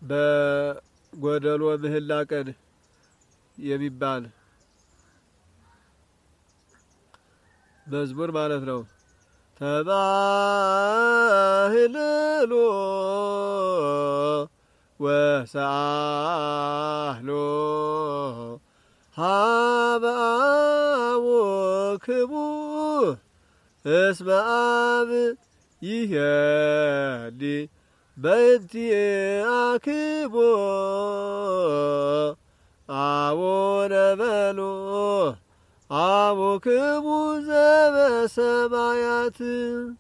በጎደሎ ምህላ ቀን የሚባል መዝሙር ማለት ነው። ተባህልሎ ወሰአሎ ሀበ አቡክሙ እስመ አብ ይሄሊ በእንቲአክሙ አቡነ በሉ አቡክሙ ዘበሰማያት